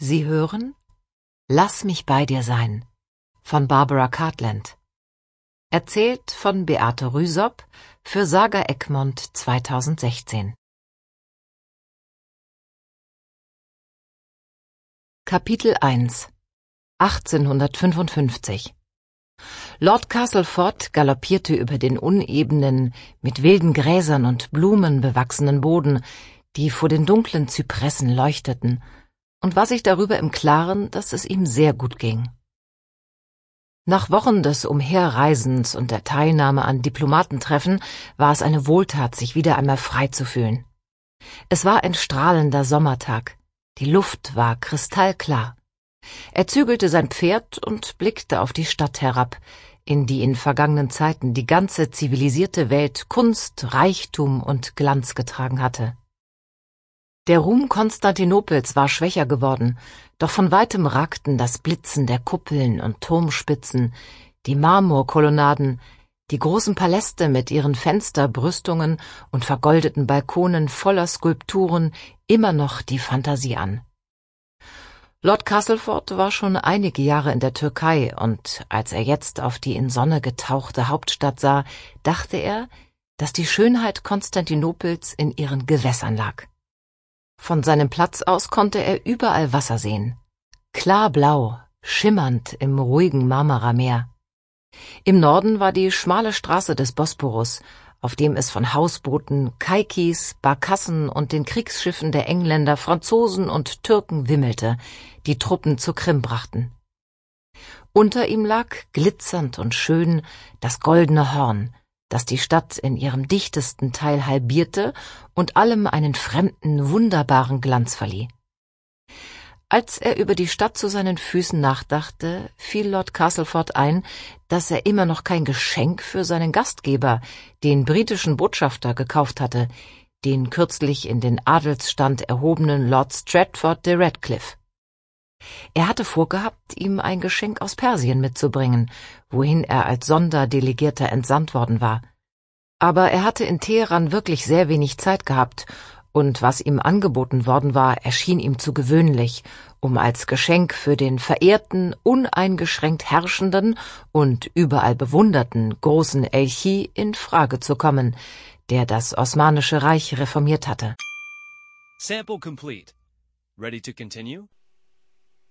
Sie hören »Lass mich bei dir sein« von Barbara Cartland. Erzählt von Beate Rüsop für Saga Egmont 2016. Kapitel 1 1855 Lord Castleford galoppierte über den unebenen, mit wilden Gräsern und Blumen bewachsenen Boden, die vor den dunklen Zypressen leuchteten, und war sich darüber im Klaren, dass es ihm sehr gut ging. Nach Wochen des Umherreisens und der Teilnahme an Diplomatentreffen war es eine Wohltat, sich wieder einmal frei zu fühlen. Es war ein strahlender Sommertag, die Luft war kristallklar. Er zügelte sein Pferd und blickte auf die Stadt herab, in die in vergangenen Zeiten die ganze zivilisierte Welt Kunst, Reichtum und Glanz getragen hatte. Der Ruhm Konstantinopels war schwächer geworden, doch von weitem ragten das Blitzen der Kuppeln und Turmspitzen, die Marmorkolonnaden, die großen Paläste mit ihren Fensterbrüstungen und vergoldeten Balkonen voller Skulpturen immer noch die Fantasie an. Lord Castleford war schon einige Jahre in der Türkei, und als er jetzt auf die in Sonne getauchte Hauptstadt sah, dachte er, dass die Schönheit Konstantinopels in ihren Gewässern lag. Von seinem Platz aus konnte er überall Wasser sehen. Klarblau, schimmernd im ruhigen Marmarameer. Im Norden war die schmale Straße des Bosporus, auf dem es von Hausbooten, Kaikis, Barkassen und den Kriegsschiffen der Engländer, Franzosen und Türken wimmelte, die Truppen zur Krim brachten. Unter ihm lag, glitzernd und schön, das Goldene Horn, das die Stadt in ihrem dichtesten Teil halbierte und allem einen fremden, wunderbaren Glanz verlieh. Als er über die Stadt zu seinen Füßen nachdachte, fiel Lord Castleford ein, dass er immer noch kein Geschenk für seinen Gastgeber, den britischen Botschafter, gekauft hatte, den kürzlich in den Adelsstand erhobenen Lord Stratford de Redcliffe. Er hatte vorgehabt, ihm ein Geschenk aus Persien mitzubringen, wohin er als Sonderdelegierter entsandt worden war. Aber er hatte in Teheran wirklich sehr wenig Zeit gehabt, und was ihm angeboten worden war, erschien ihm zu gewöhnlich, um als Geschenk für den verehrten, uneingeschränkt herrschenden und überall bewunderten großen Elchi in Frage zu kommen, der das Osmanische Reich reformiert hatte. Sample complete. Ready to continue?